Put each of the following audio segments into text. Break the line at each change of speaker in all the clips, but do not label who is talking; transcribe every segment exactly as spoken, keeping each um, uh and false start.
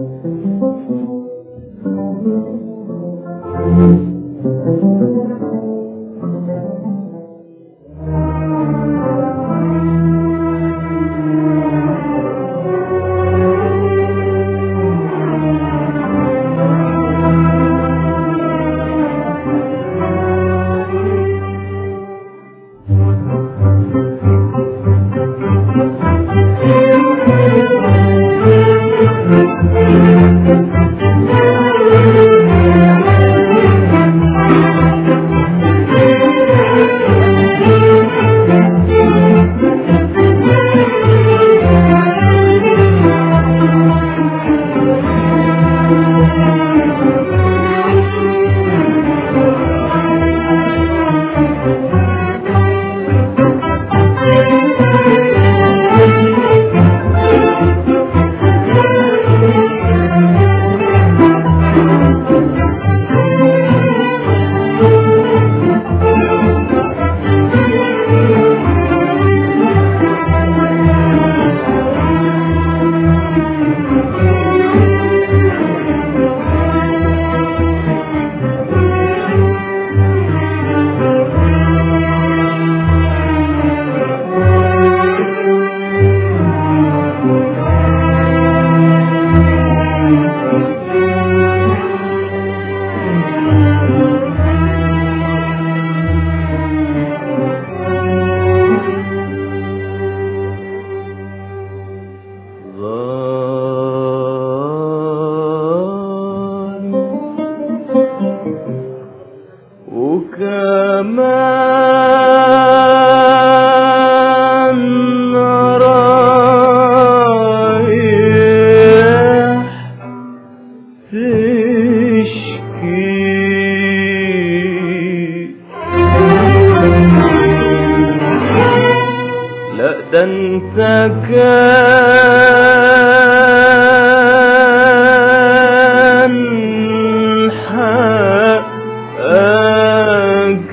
ده انت كان حقك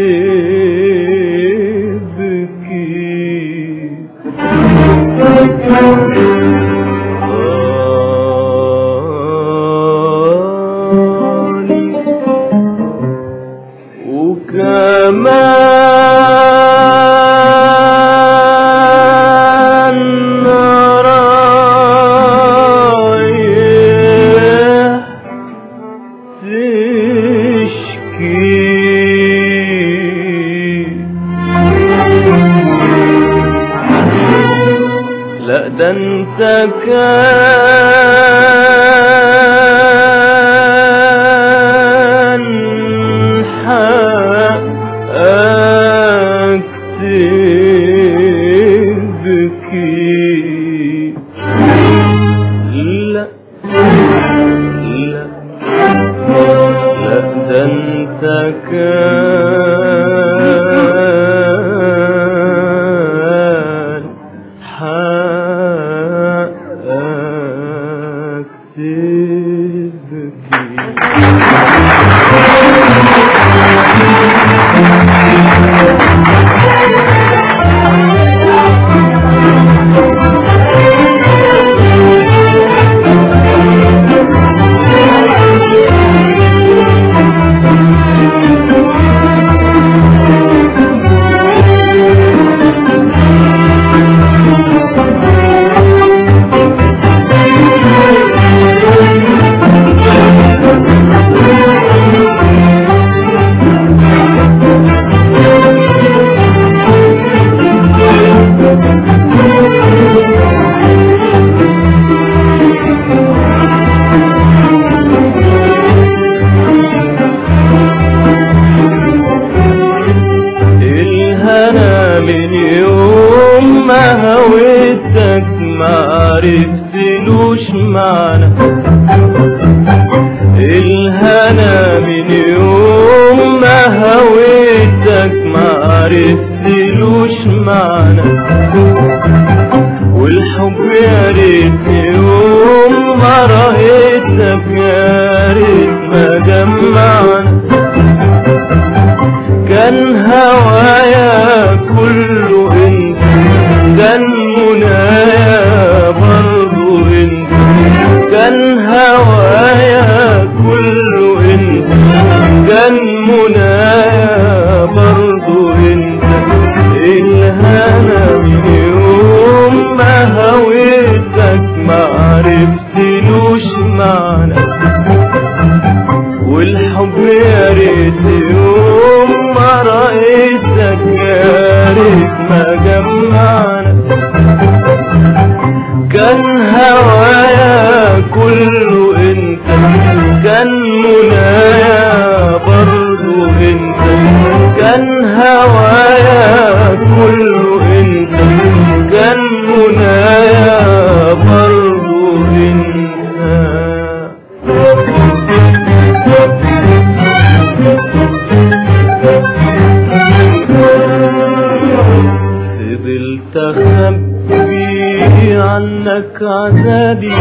تبكي وكمان رايح تشكي لا ده انت كان حقك تبكي لا لا لا ده انت كان حقك تبكي. من يوم ما هويتك ما عرفتلوش معنى الهنا من يوم ما هويتك ما عرفتلوش معنى والحب يا ريت يوم ما رأيتك يا ريت ما جمعنا كان هوايا كله انت كان منايا برضو انت كان هوايا كله انت، كان منايا برضو انت. الهنا من يوم ما هويتك معرفتلوش معنى، والحب يا ريت يوم ما رأيتك يا ريت ما جمعنا. كان هوايا كله انت، كان منايا برضو انت. كان هوايا كله انت، كان منايا برضو انت. فضلت اخبي عنك عذابي،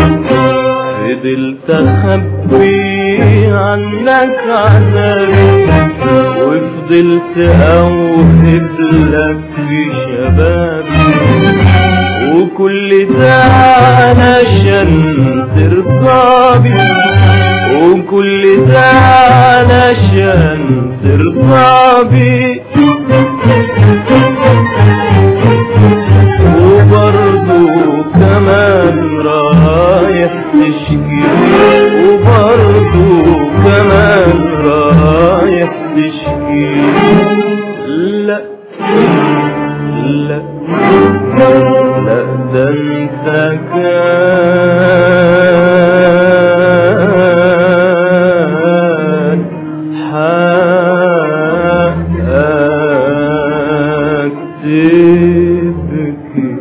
فضلت اخبي عنك عذابي، وفضلت اوهب لك في شبابي، وكل ده علشان ترضى بي، وكل ده علشان ترضى بي. وبرضو كمان رايح تشكي، وبرضو كمان رايح تشكي. لا لا لا ده انت كان حقك تبكي.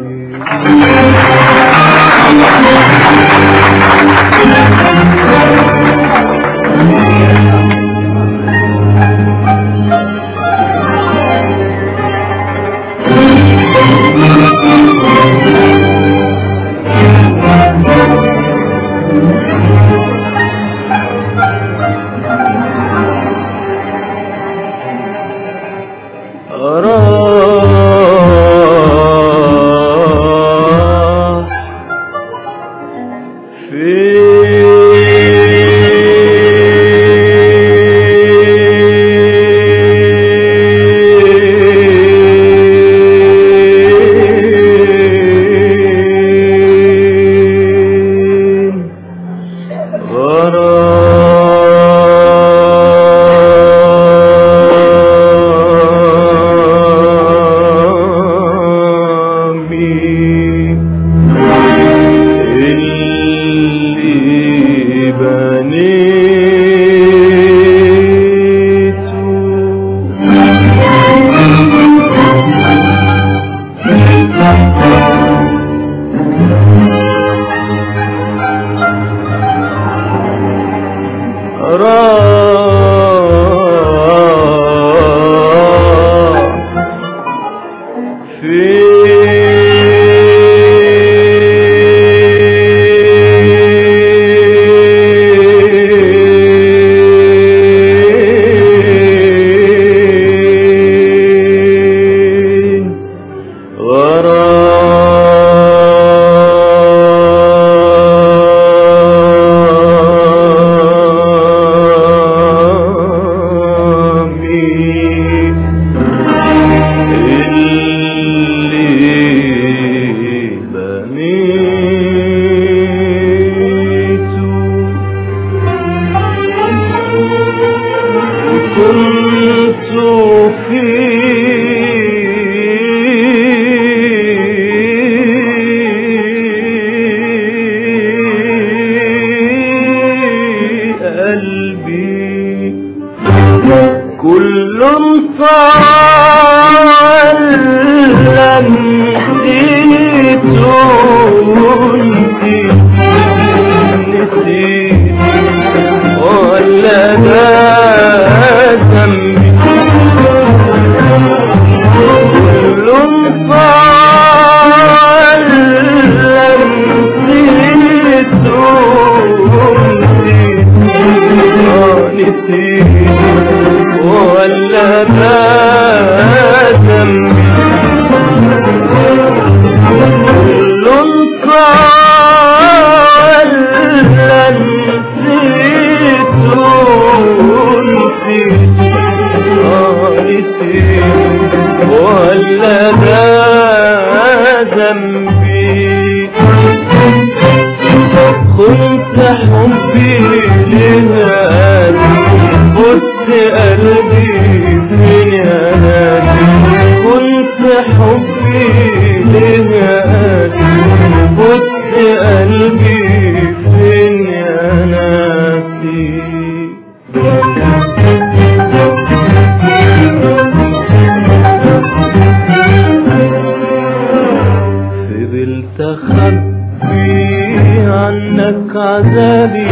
كل طال نسيت نسيت نسيت ولا ده ذنبي. كل طال نسيت نسيت نسيت ولا ده ذنبي. كل طال كنت حبي لهادي خدت قلبي فين يا نادي كنت حبي لهادي خدت قلبي فين يا ناسي فضلت اخبي عنك عذابي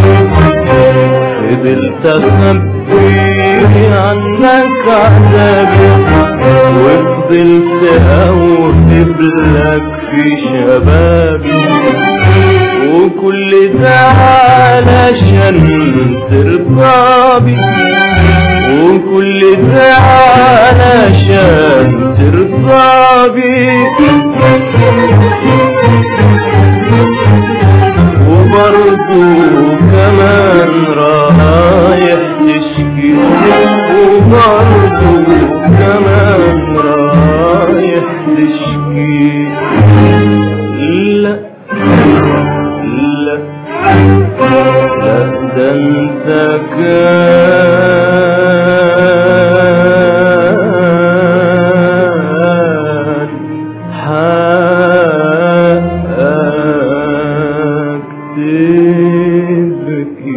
فضلت اخبي عنك عذابي وفضلت اوهب لك في شبابي وكل ده علشان ترضى وكل ده علشان ترضى وبرضو كمان رايح تشكي وبرضو كمان رايح تشكي لا لا لا ده انت كان حقك تبكي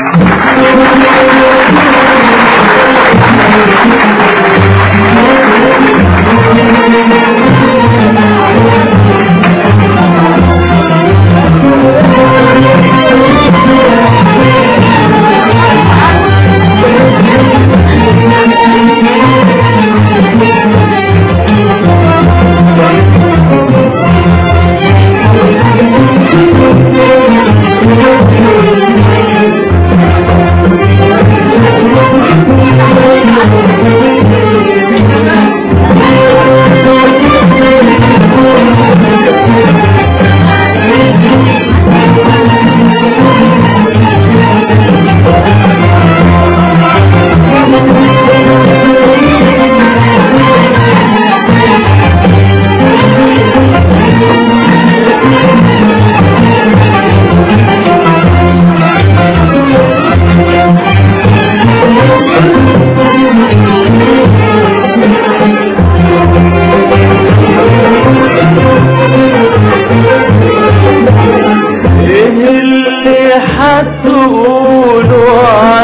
هتقولوا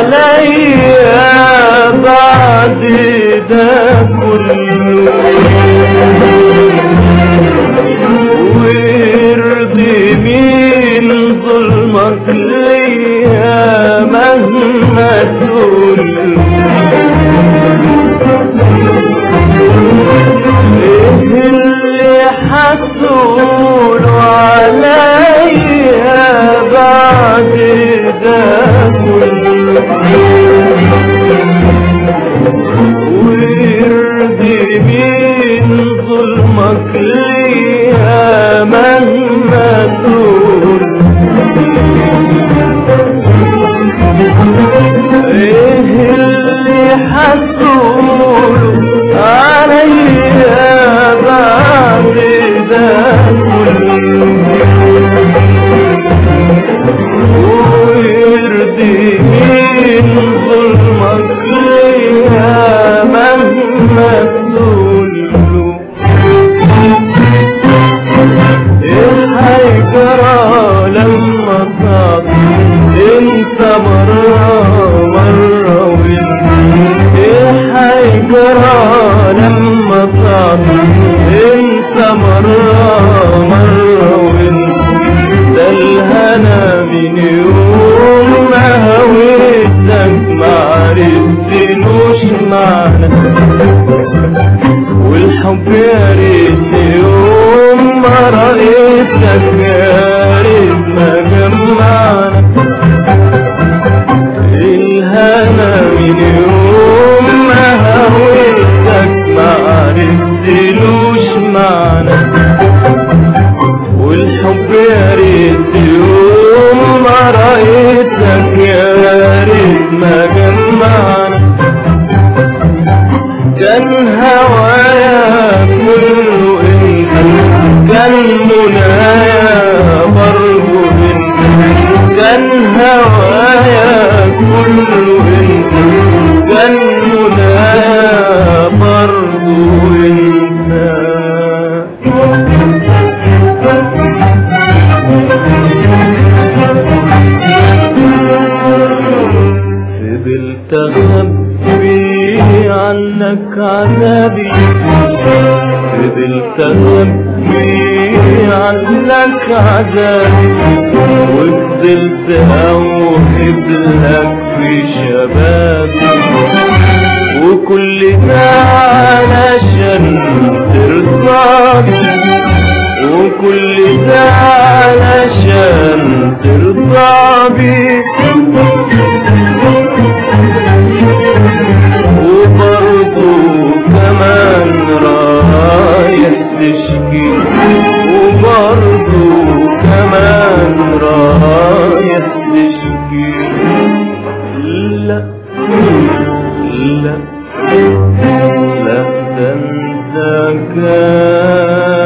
عليا بعد ده كله ويرضي مين ظلمك ليا مهما تقوله ايه اللي هتقولوا عليا بعد ده كله ويرضي مين ظلمك ليا مهما تقول ايه اللي هتقولوا عليا بعد ده كله ويرضي مين ظلمك ليا مهما تقوله ايه هيجرى لما صعب انت مرة مرة وانت ايه هيجرى لما صعب انت مرة مرة وانت ده الهنا من يوم ما هويتك معرفتلوش معنى والحب يا ريت يوم ما رأيتك يا ريت ما جمعنا الهنا من يوم ما هويتك معرفتلوش معنى والحب يا ريت يوم ما رأيتك يا ريت ما جمعنا كان هوايا كله انت كان منايا برضو انت كان كله انت كان منايا برضو انت. فضلت اخبي عنك عذابي، فضلت اخبي عنك عذابي، وفضلت اوهب لك في شبابي، وكل ده علشان ترضاني، وكل ده علشان ترضى بي، وبرضو كمان رايح تشكي، وبرضو كمان رايح تشكي. لا لا لا ده انت كان